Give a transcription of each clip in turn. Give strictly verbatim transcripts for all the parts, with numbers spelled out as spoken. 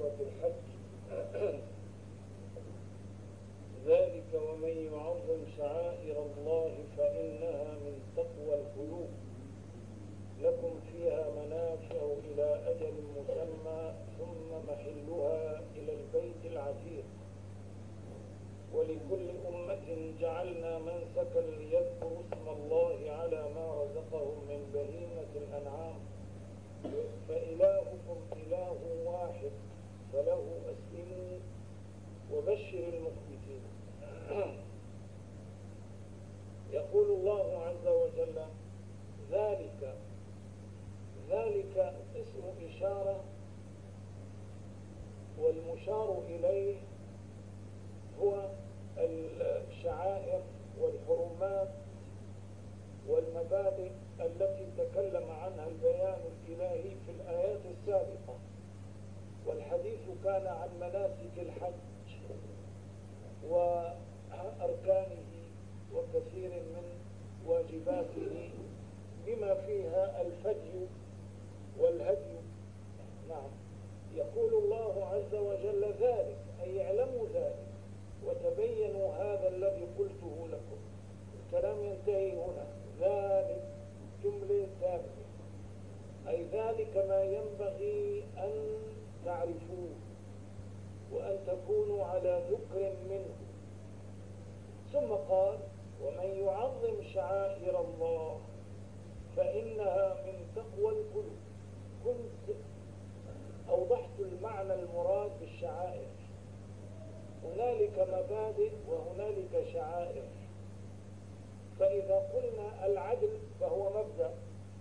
سورة الحج. ذلك ومن يعظم شعائر الله فإنها من تقوى القلوب لكم فيها منافع إلى أجل مسمى ثم محلها إلى البيت العتيق ولكل أمة جعلنا منسكا ليذكروا اسم الله على ما رزقهم من بهيمة الأنعام فإلهكم إله واحد فله أسلموا وبشر المخبتين. يقول الله عز وجل ذلك ذلك اسم إشارة، والمشار إليه هو الشعائر والحرمات والمبادئ التي تكلم عنها البيان الإلهي في الآيات السابقة. والحديث كان عن مناسك الحج وأركانه وكثير من واجباته بما فيها الفدي والهدي. نعم، يقول الله عز وجل ذلك أي اعلموا ذلك وتبينوا هذا الذي قلته لكم. الكلام ينتهي هنا. ذلك جملة ثابتة، أي ذلك ما ينبغي أن تعرفوه وأن تكونوا على ذكر منه. ثم قال ومن يعظم شعائر الله فإنها من تقوى القلوب. كنت أوضحت المعنى المراد بالشعائر. هنالك مبادئ وهنالك شعائر. فإذا قلنا العدل فهو مبدأ،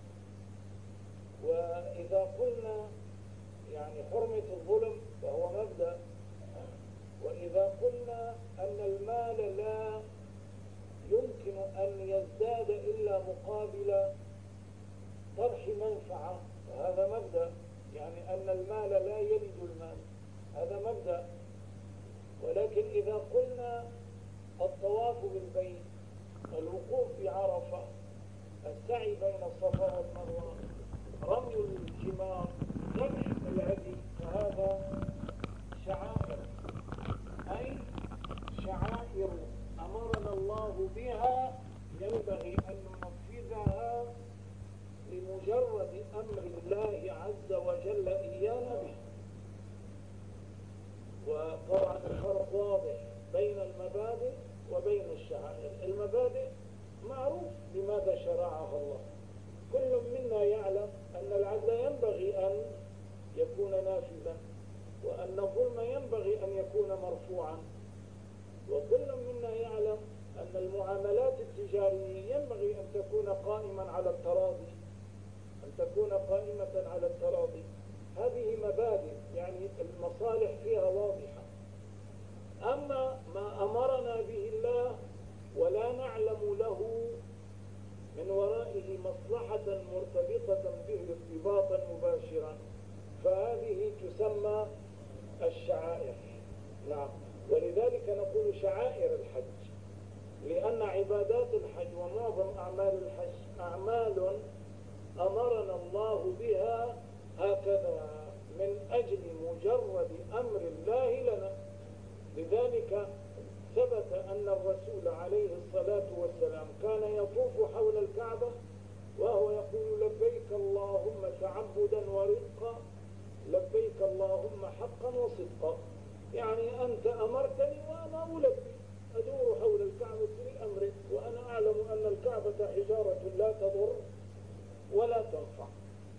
وإذا قلنا يعني حرمة الظلم فهو مبدأ، وإذا قلنا أن المال لا يمكن أن يزداد إلا مقابل طرح منفعة فهذا مبدأ، يعني أن المال لا يلد المال هذا مبدأ. ولكن إذا قلنا الطواف بالبيت، الوقوف بعرفة، السعي بين الصفا والمروة، رمي الجمار، ذبح الهدي، فهذا شعائر، أي شعائر أمرنا الله بها ينبغي أن ننفذها لمجرد أمر الله عز وجل إيانا به. وطبعا الفرق واضح بين المبادئ وبين الشعائر. المبادئ معروف لماذا شرعها الله، كل منا يعلم أن العدل ينبغي أن يكون نافذا، وأن الظلم ينبغي أن يكون مرفوعا، وكل منا يعلم أن المعاملات التجارية ينبغي أن تكون قائما على التراضي أن تكون قائمة على التراضي. هذه مبادئ يعني المصالح فيها واضحة. أما ما أمرنا به الله ولا نعلم له من ورائه مصلحة مرتبطة به ارتباطا مباشرا فهذه تسمى الشعائر. نعم، ولذلك نقول شعائر الحج، لأن عبادات الحج ومعظم أعمال الحج أعمال أمرنا الله بها هكذا من أجل مجرد أمر الله لنا. لذلك ثبت أن الرسول عليه الصلاة والسلام كان يطوف حول الكعبة وهو يقول لبيك اللهم تعبدا ورزقا، لبيك اللهم حقا وصدقا، يعني أنت أمرتني وأنا ألبي، أدور حول الكعبة لأمرك، وأنا أعلم أن الكعبة حجارة لا تضر ولا تنفع.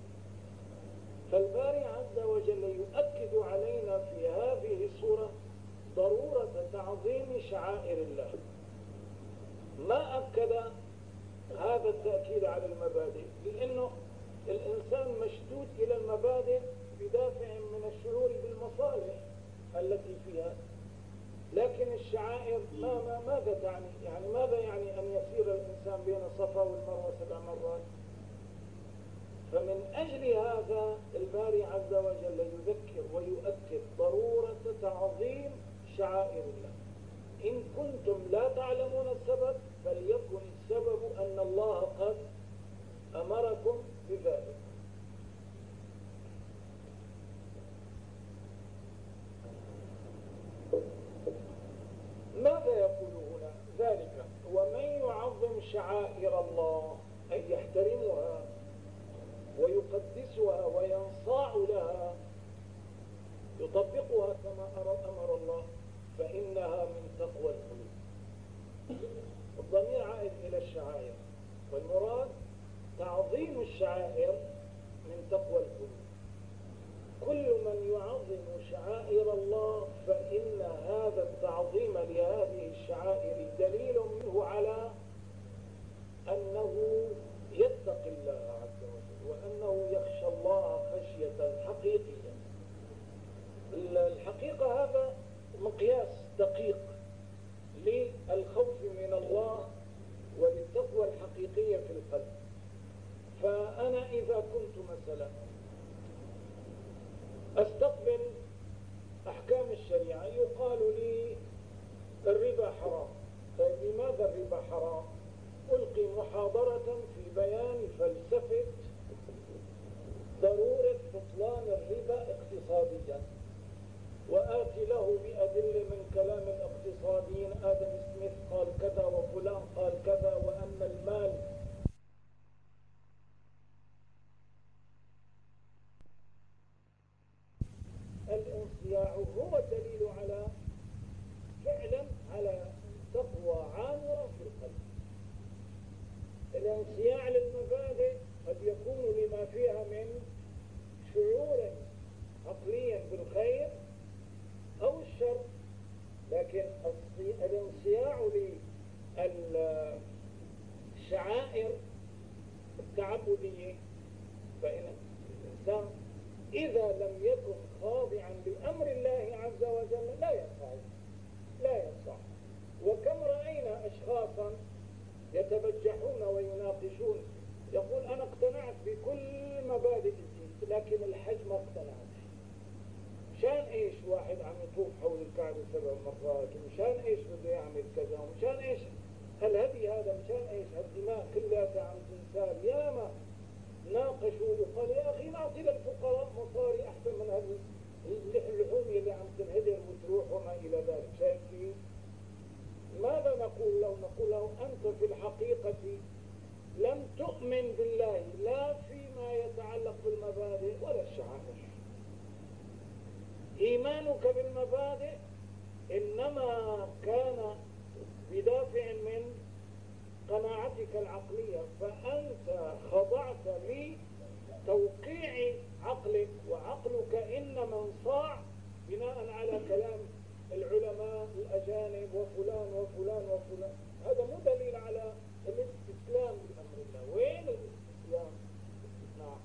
فالباري عز وجل يؤكد علينا في هذه السورة ضرورة تعظيم شعائر الله. ما أكد هذا التأكيد على المبادئ؟ لأنه الإنسان مشدود إلى المبادئ بدافع من الشعور بالمصالح التي فيها، لكن الشعائر ما ماذا تعني؟ يعني ماذا يعني أن يسير الإنسان بين الصفا والمروة سبع مرات؟ فمن أجل هذا الباري عز وجل يذكر ويؤكد ضرورة تعظيم شعائر الله. إن كنتم لا تعلمون السبب فليكن السبب أن الله قد أمركم بذلك. شعائر الله أي يحترمها ويقدسها وينصاع لها، يطبقها كما أمر الله، فإنها من تقوى القلوب. الضمير عائد إلى الشعائر، والمراد تعظيم الشعائر من تقوى القلوب. كل من يعظم شعائر الله فإن هذا التعظيم لهذه الشعائر دليل منه على أنه يتقي الله عز وجل، وأنه يخشى الله خشية حقيقية. الحقيقة هذا مقياس دقيق للخوف من الله وللتقوى الحقيقية في القلب. فأنا إذا كنت مثلا أستقبل أحكام الشريعة، يقال لي الربا حرام. طيب لماذا الربا حرام؟ ألقي محاضرة في بيان فلسفة ضرورة بطلان الربا اقتصاديا، وآتي له بأدلة من كلام الاقتصاديين، آدم سميث قال كذا وفلان قال كذا، وأن المال الانصياع هو الدليل على فعلا على تقوى عامرة في القلب. الانصياع للمبادئ قد يكون لما فيها من شعور عقليا بالخير أو الشر، لكن الانصياع للشعائر التعبدية فإن الإنسان إذا لم يكن خاضعا لأمر الله عز وجل لا ينفع لا ينفع. وكم رأينا أشخاصا يتبجحون ويناقشون، يقول أنا اقتنعت بكل مبادئ الدين لكن الحج ما اقتنعت. مشان ايش واحد عم يطوف حول الكعبة سبع مرات، ومشان ايش بده يعمل كذا، ومشان ايش هالهدي هذا، مشان ايش هالدماء كلها عم تنسال. ياما ناقشوا وقال يا أخي نعطي للفقراء مصاري أحسن من هذه اللحوم اللي عم تنهدر وتروح وما إلى ذلك. شايف كيف؟ ماذا نقول له؟ نقول له أنت في الحقيقة لم تؤمن بالله لا فيما يتعلق بالمبادئ ولا الشعائر. إيمانك بالمبادئ إنما كان بدافع من قناعتك العقلية، فأنت خضعت لتوقيع عقلك، وعقلك إنما انصاع بناء على كلام العلماء الأجانب وفلان وفلان وفلان. هذا مو دليل على الاستسلام بأمر الله. وين الاستسلام؟ نعم.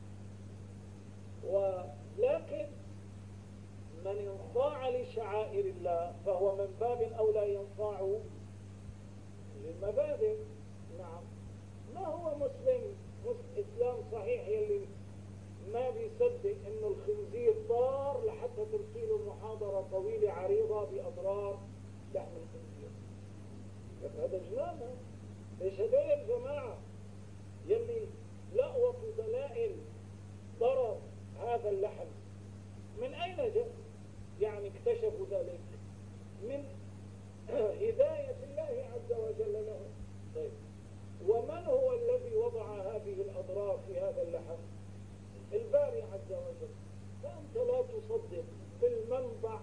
ولكن من ينصاع لشعائر الله فهو من باب أولى ينصاع للمبادئ. نعم. ما هو مسلم إسلام صحيح يلي ما بيصدق إنه الخنزير ضار لحتى ترسيله محاضرة طويلة عريضة بأضرار لحم الخنزير؟ هذا جنان. ليش هذول الجماعة يلي لقوطوا دلائل ضرر هذا اللحم من أين جاء؟ يعني اكتشفوا ذلك من هداية الله عز وجل له. طيب ومن هو الذي وضع هذه الأضرار في هذا اللحم؟ الباري عز وجل. فأنت لا تصدق بالمنبع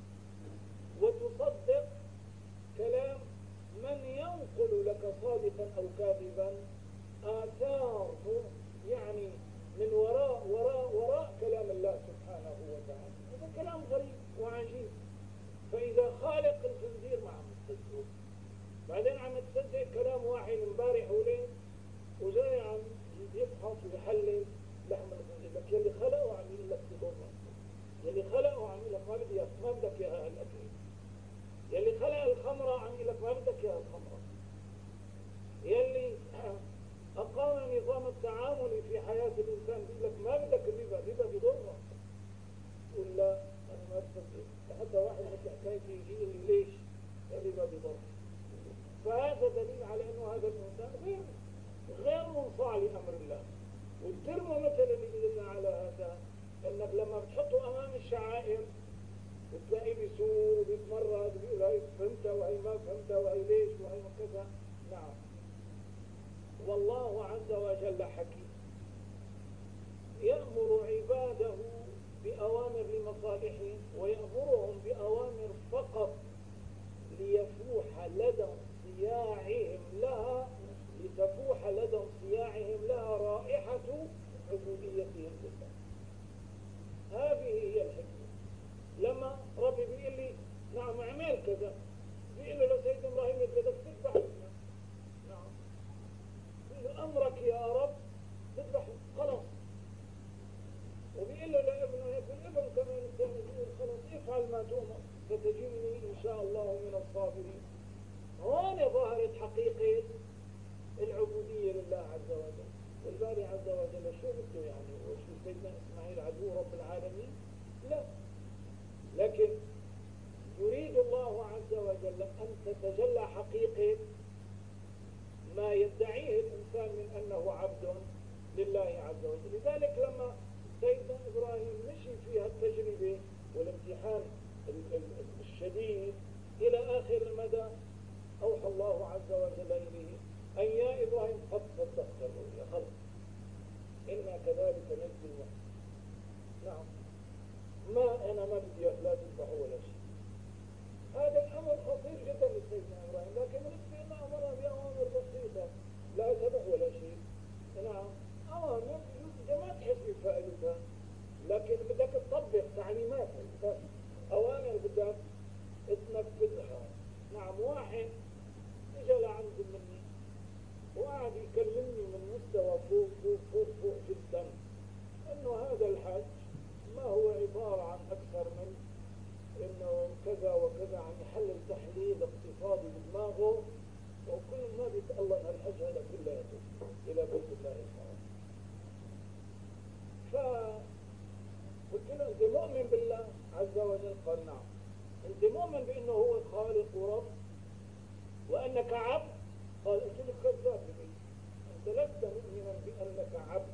وتصدق كلام من ينقل لك صادقا أو كاذبا آثار يعني من وراء وراء وراء كلام الله سبحانه وتعالى. هذا كلام غريب وعجيب. فإذا خالق الخنزير ما عم تصدقه، بعدين عم تصدق كلام واحد امبارح ولين وجاي عم يفحص ويحلل لحم الخنزير. لك يلي خلقه عم يقول لك بضره، يلي خلقه عم يقول لك ما بدي ما بدك اياها الاكل، يلي خلق الخمره عم يقول لك ما بدك اياها الخمره، يلي أقام نظام التعامل في حياة الإنسان بيقول لك ما بدك الربا، الربا بضرك. ولا أنا ما بصدق حتى واحد مثل حكايتي يجي لي ليش الربا بضرك. فهذا دليل على إنه هذا الإنسان غير غير منصاع لأمر الله. والترمومتر اللي يدلنا على هذا إنك لما بتحطه أمام الشعائر بتلاقيه بيسوق وبيتمرد وبيقول هاي فهمتها وهي ما فهمتها وهي ليش وهي كذا. نعم. والله عز وجل حكيم يأمر عباده بأوامر لمصالحهم ويأمرهم بأوامر فقط ليفوح لدى صياعهم لها لتفوح لدى صياعهم لها رائحة عبوديتهم لله. هذه هي الحكمة. لما ربي بيقول لي نعم اعمل كذا، بيقول له لسيد إبراهيم بدك تذبح ابنك، نعم بيقول له أمرك يا رب تذبح خلاص، وبيقول له لابنه هيك الابن كمان الثاني بيقول خلاص افعل ما تؤمر ستجدني إن شاء الله من الصابرين. هون ظهرت حقيقة العبودية لله عز وجل. والباري عز وجل شو بده يعني؟ وشو سيدنا إسماعيل عدو رب العالمين؟ لا، لكن يريد الله عز وجل أن تتجلى حقيقة ما يدعيه الإنسان من أنه عبد لله عز وجل. لذلك لما سيدنا إبراهيم مشي فيها التجربة والامتحان الشديد إلى آخر المدى، أوحى الله عز وجل إليه أن يا إبراهيم قد صدقت الرؤيا، خلص إنا كذلك نجزي المحسنين. نعم، ما أنا ما بدي لا تذبحوا ولا شيء. هذا الأمر خطير جدا لسيدنا إبراهيم، لكن ربنا أمرنا بأوامر بسيطة، لا تذبح ولا شيء. نعم، أوامر ما تحس بفائدتها، لكن بدك تطبق تعليماتها، بس أوامر بدك تنفذها. نعم، واحد اجى لعندي مني وقعد يكلمني من مستوى فوق فوق فوق فوق جدا انه هذا الحج ما هو عبارة عن اكثر من انه كذا وكذا، عن يحلل تحليل اقتصادي بدماغه، وكل ما بيتألق الحج هذا كله يدوب الى بيت الله الحرام. فقلت له انت مؤمن بالله عز وجل؟ قال نعم. انت مؤمن بانه هو خالق ورب وانك عبد؟ قال قلت له كذاب، انت لست مؤمنا بانك عبد،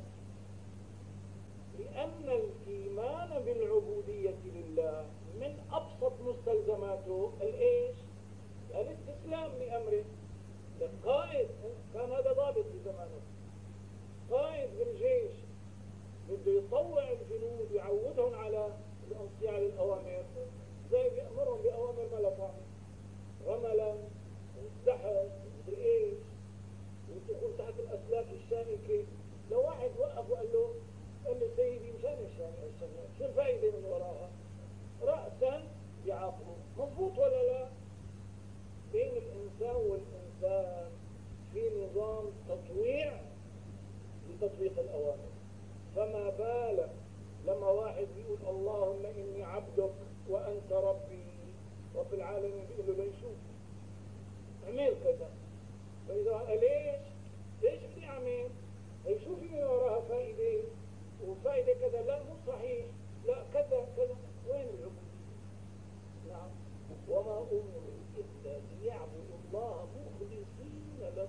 لان الايمان بالعبودية لله من ابسط مستلزماته الايش؟ الاستسلام لامره. القائد كان هذا ضابط في زمانه، قائد بالجيش بده يطوع الجنود ويعودهم على الانصياع للاوامر، زي بيأمرهم بأوامر ما لا طعم، رملا والزحف والإيش والدخول تحت الأسلاك الشامكة. لو واحد وقف وقال له قال له سيدي مشان الشامكة شو الفائدة من وراها؟ رأسا يعاقبه. مضبوط ولا لا؟ بين الإنسان والإنسان في نظام تطويع لتطبيق الأوامر، فما بالك لما واحد بيقول اللهم إني عبدك وأنت ربي، رب العالمين بيقول له ليشوف اعمل كذا. فإذا قال ليش؟ ليش بدي أعمل؟ يشوف من وراها فائدة وفائدة كذا، لا مو صحيح، لا كذا كذا. وين العبودية؟ نعم، وما أمروا إلا ليعبدوا الله مخلصين له،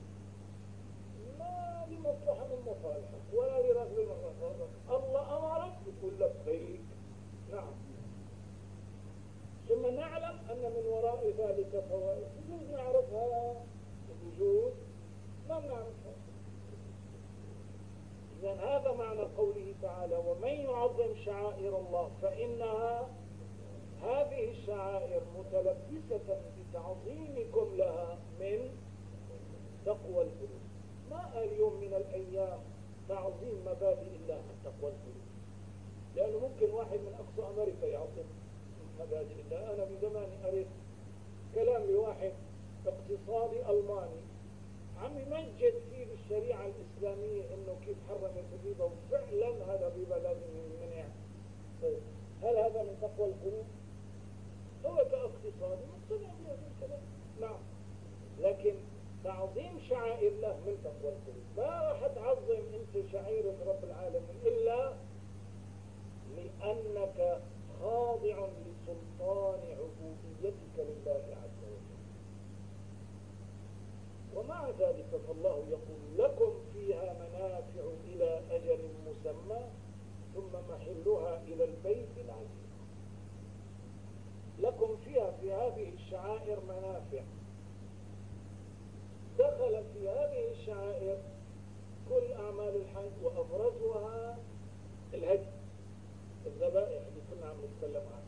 ما لمصلحة من مصالحك ولا لرغب من رغبك. الله أمرك بتقول لبيك. نعم، ثم نعلم أن من وراء ذلك فوائد يجوز نعرفها، يجوز ما نعرفها. إذن هذا معنى قوله تعالى ومن يعظم شعائر الله فإنها، هذه الشعائر متلبسة بتعظيمكم لها من تقوى القلوب. ما قال يوم من الأيام تعظيم مبادئ الله من تقوى القلوب، لأنه ممكن واحد من أقصى أمريكا يعظم مبادئ الله. أنا بزماني قريت كلام لواحد اقتصادي ألماني عم يمجد فيه بالشريعة الإسلامية إنه كيف حرمت الربا، وفعلا هذا الربا لازم يمنع. طيب هل هذا من تقوى القلوب؟ هو كاقتصادي مقتنع بهذا الكلام، نعم، لكن تعظيم شعائر الله من تقوى القلوب. ما راح تعظم انت شعيرة رب العالمين إلا لأنك خاضع لسلطان عبوديتك لله عز وجل. ومع ذلك فالله يقول لكم فيها منافع إلى أجل مسمى ثم محلها إلى البيت العتيق. لكم فيها في هذه الشعائر منافع. دخل في هذه الشعائر جمعا.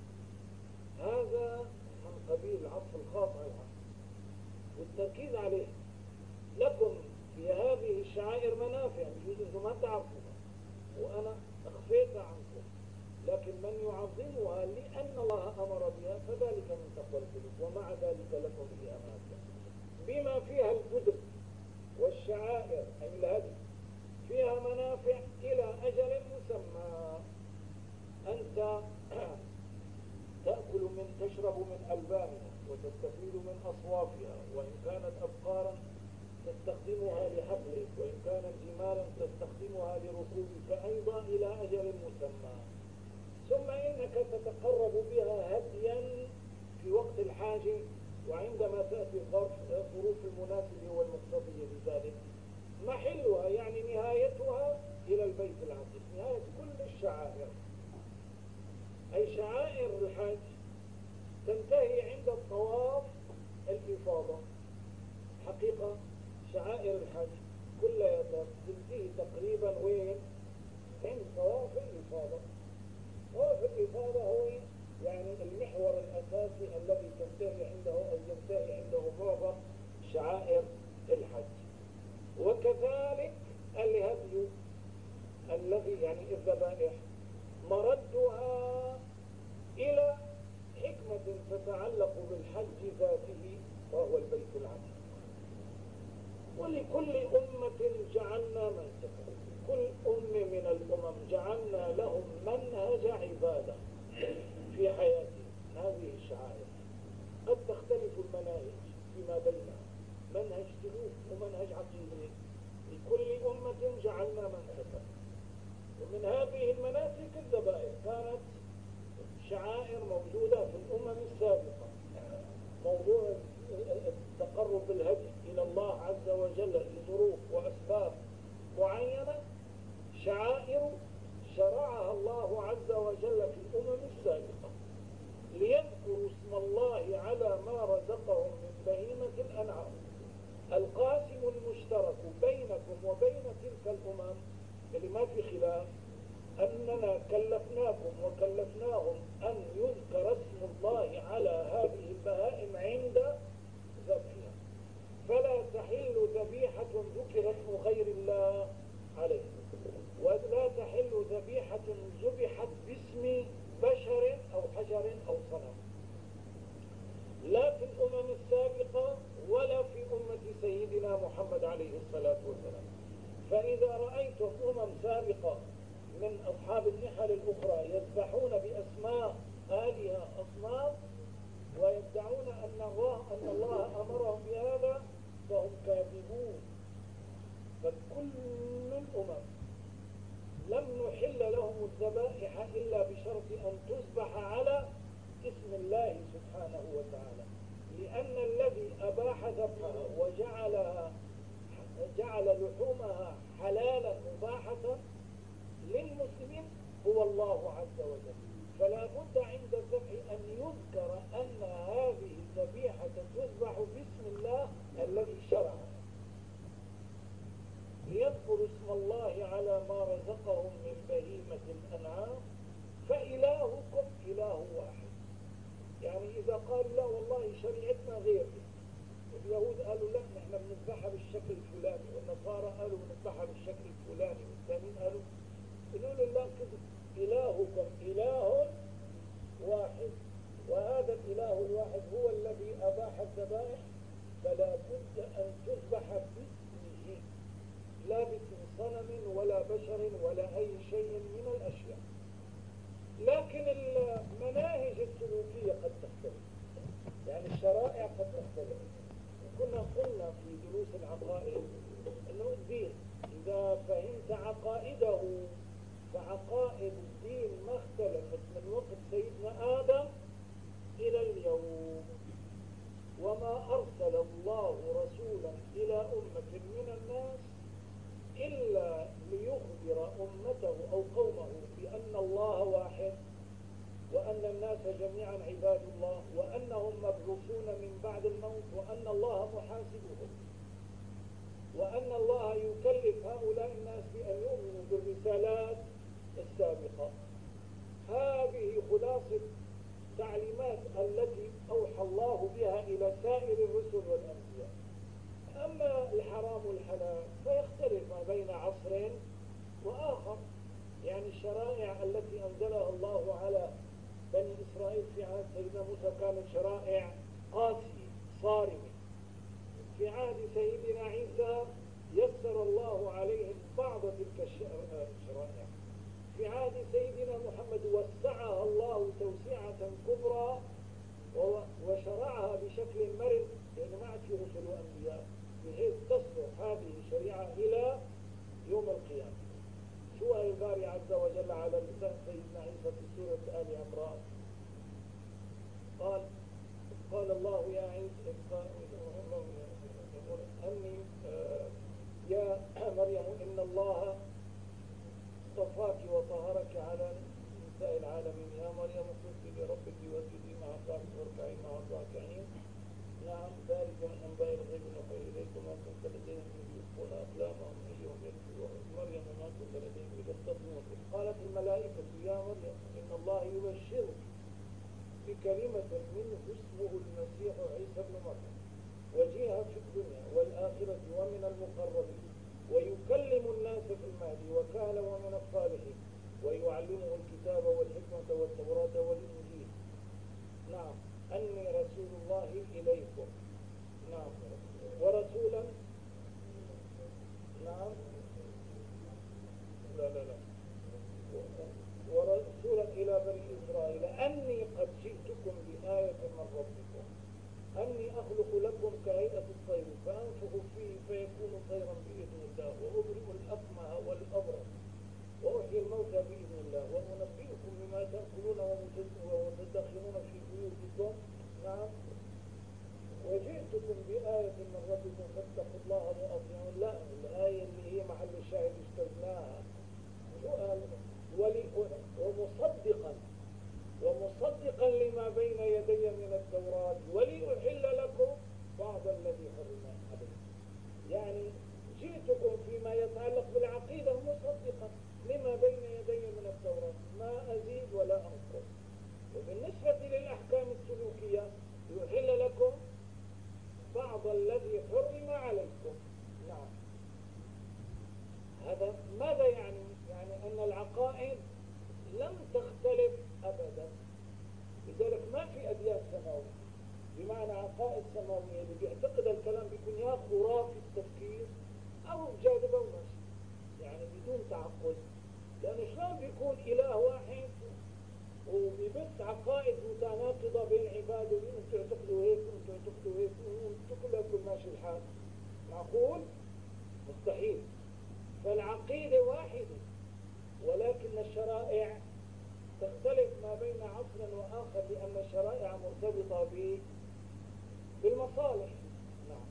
هذا من قبيل العطف الخاص على العام والتركيز عليه. لكم في هذه الشعائر منافع بجوز انتم ما تعرفوها وأنا أخفيتها عنكم، لكن من يعظمها لأن الله أمر بها فذلك من تقوى القلوب، ومع ذلك لكم فيها منافع بما فيها البدر والشعائر أي الهدي فيها منافع إلى أجل مسمى. أنت تأكل من تشرب من ألبانها وتستفيد من أصوافها، وإن كانت أبقارا تستخدمها لحبلك، وإن كانت جمالا تستخدمها لركوبك أيضا إلى أجل مسمى. ثم إنك تتقرب بها هديا في وقت الحاجة وعندما تأتي الظروف المناسبة والمقتضية لذلك. محلها يعني نهايتها إلى البيت العتيق، نهاية كل الشعائر. أي شعائر الحج تنتهي عند الطواف الإفاضة. حقيقة شعائر الحج كلها تنتهي تقريبا وين؟ عند طواف الإفاضة. طواف الإفاضة هو يعني المحور الأساسي الذي تنتهي عنده أو ينتهي عنده معظم شعائر الحج. وكذلك الهدي الذي يعني الذبائح مردها إلى حكمة تتعلق بالحج ذاته وهو البيت العتيق. ولكل أمة جعلنا منسكا، كل أمة من الأمم جعلنا لهم منهج عبادة في حياتهم. هذه الشعائر قد تختلف المناهج فيما بينها، منهج سلوك ومنهج عقيدة. لكل أمة جعلنا منسكا، ومن هذه المناسك الذبائح كانت شعائر موجودة في الأمم السابقة. موضوع التقرب بالهدي إلى الله عز وجل لظروف وأسباب معينة، شعائر شرعها الله عز وجل في الأمم السابقة ليذكروا اسم الله على ما رزقهم من بهيمة الأنعام. القاسم المشترك بينكم وبين تلك الأمم اللي ما في خلاف أننا كلفناكم وكلفناهم أن يذكر اسم الله على هذه البهائم عند ذبحها، فلا تحل ذبيحة ذكر اسم غير الله عليه، ولا تحل ذبيحة ذبحت باسم بشر أو حجر أو صنم، لا في الأمم السابقة ولا في أمة سيدنا محمد عليه الصلاة والسلام. فإذا رأيتم أمم سابقة من أصحاب النحل الأخرى يذبحون بأسماء آلهة أصنام ويدعون أن الله, أن الله أمرهم بهذا فهم كاذبون. فكل الأمم لم نحل لهم الذبائح إلا بشرط أن تذبح على اسم الله سبحانه وتعالى، لأن الذي أباح ذبحها وجعلها جعل لحومها حلالا مباحة للمسلمين هو الله عز وجل. فلا بد عند الذبح أن يذكر أن هذه الذبيحة تذبح باسم الله الذي شرعها، ليذكروا اسم الله على ما رزقهم من بهيمة الأنعام فإلهكم إله واحد. يعني إذا قال لا والله شريعتنا غير، اليهود قالوا لا نحن بنذبحها بالشكل الفلاني، والنصارى قالوا بنذبحها بالشكل الفلاني، والثانيين قالوا قالوا له لا كذب، إلهكم إله واحد، وهذا الإله الواحد هو الذي أباح الذبائح، فلا بد أن تذبح باسمه لا باسم صنم ولا بشر ولا أي شيء من الأشياء. لكن المناهج السلوكية قد تختلف، يعني الشرائع قد تختلف. كنا قلنا في دروس العقائد أنه الدين إذا فهمت عقائده فعقائد الدين ما اختلفت من وقت سيدنا آدم إلى اليوم، وما أرسل الله رسولا إلى أمة من الناس إلا ليخبر أمته أو قومه بأن الله واحد، وأن الناس جميعا عباد الله، وأنهم مبعوثون من بعد الموت، وأن الله محاسبهم، وأن الله يكلف هؤلاء الناس بأن يؤمنوا بالرسالات السابقة. هذه خلاصة التعليمات التي أوحى الله بها إلى سائر الرسل والأنبياء. أما الحرام والحلال فيختلف ما بين عصر وآخر. يعني الشرائع التي أنزلها الله على بني إسرائيل في عهد سيدنا موسى كانت شرائع قاسية صارمة. في عهد سيدنا عيسى يسر الله عليهم بعض تلك الشرائع. في عهد سيدنا محمد وسعها الله توسعة كبرى وشرعها بشكل مرن، لأنه ما عاد في رسل وأنبياء، بحيث تصلح هذه الشريعة إلى يوم القيامة. شو قال الباري عز وجل على لسان سيدنا عيسى في سورة آل عمران؟ قال قال الله يا عيسى أني يا مريم إن الله اصطفاك وطهرك على نساء العالمين، يا مريم قلت لربك واسجدي مع الركعين واركعي مع الراكعين. نعم ذلك من أنباء الغيب نوحيه إليكم ما كنت لديهم إذ يلقون أقلامهم أيهم يكفر مريم ما كنت لديهم إذ يختصمون. قالت الملائكة يا مريم إن الله يبشرك بكلمة منه اسمه المسيح عيسى ابن مريم وجيها في الدنيا والآخرة ومن المقربين ويكلم الناس في المهدي وكهلا ومن الصالحين ويعلمه الكتاب والحكمة والتوراة والإنجيل. نعم أني رسول الله إليكم. نعم ورسولا. نعم لا لا لا ورسولا إلى بني إسرائيل أني قد جئتكم بآية من ربكم أني أخلق لكم كهيئة الطير فأنفخ فيه فيكون طيرا بإذن الله وأبرئ الأكمه والأبرص وأحيي الموتى بإذن الله وأنبئكم بما تأكلون وتدخرون في بيوتكم. نعم وجئتكم بآية من ربكم فاتقوا الله وأطيعون. لا الآية اللي هي محل الشاهد استثناها. ومصدقا ومصدقا لما بين يدي من التوراة ولأحل لكم بعض الذي حرم عليكم. يعني جئتكم فيما يتعلق بالعقيدة مصدقا لما بين يدي من التوراة، ما أزيد ولا أنقص. وبالنسبة للأحكام السلوكية يحل لكم بعض الذي حرم عليكم. نعم هذا ماذا يعني؟ يعني أن العقائد لم تختلف أبدا. لذلك ما في أديان سماوية بمعنى عقائد سماوية اللي بيعتقد الكلام بيكون يا خرافي التفكير أو جاذبة وماشي، يعني بدون تعقل. لأنه شلون بيكون إله واحد وبيبث عقائد متناقضة بين عباده، انتوا تعتقدوا هيك وانتوا تعتقدوا هيك وانتوا كلكم ماشي الحال؟ معقول؟ مستحيل. فالعقيدة واحدة ولكن الشرائع تختلف ما بين عصر وآخر لأن الشرائع مرتبطة بالمصالح. نعم.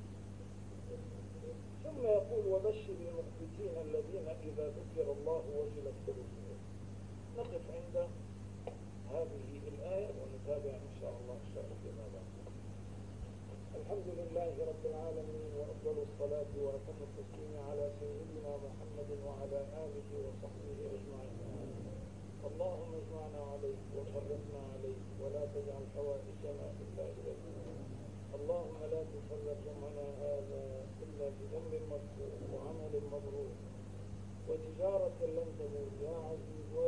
ثم يقول وبشر المخبتين الذين إذا ذكر الله وجلت قلوبهم. نقف عند هذه الآية ونتابع إن شاء الله إن شاء الله فيما بعد. الحمد لله رب العالمين وأفضل الصلاة وأتم التسليم على سيدنا محمد وعلى آله وصحبه أجمعين. اللهم اجمعنا عليك وفرقنا عليك ولا تجعل حوائجنا إلا إليك. اللهم لا تفرق جمعنا هذا إلا بذنب مغفور وعمل مبرور وتجارة لن تموت يا عزيز